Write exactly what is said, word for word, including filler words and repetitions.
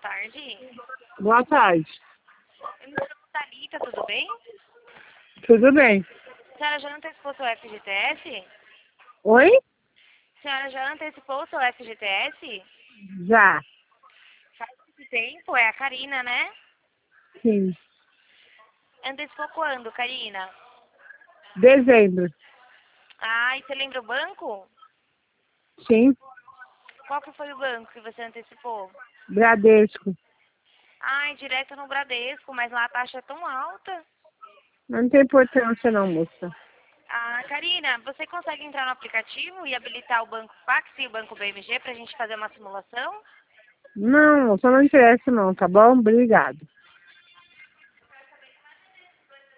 tarde. Boa tarde. Eu me chamo Thalita, tudo bem? Tudo bem. A senhora já antecipou seu F G T S? Oi? A senhora já antecipou seu F G T S? Já. Faz muito tempo, é a Karina, né? Sim. Antecipou quando, Karina? Dezembro. Ah, e você lembra o banco? Sim. Qual que foi o banco que você antecipou? Bradesco. Ai, direto no Bradesco, mas lá a taxa é tão alta. Não tem importância não, moça. Ah, Karina, você consegue entrar no aplicativo e habilitar o banco Pax e o banco B M G pra gente fazer uma simulação? Não, só não interessa não, tá bom? Obrigado.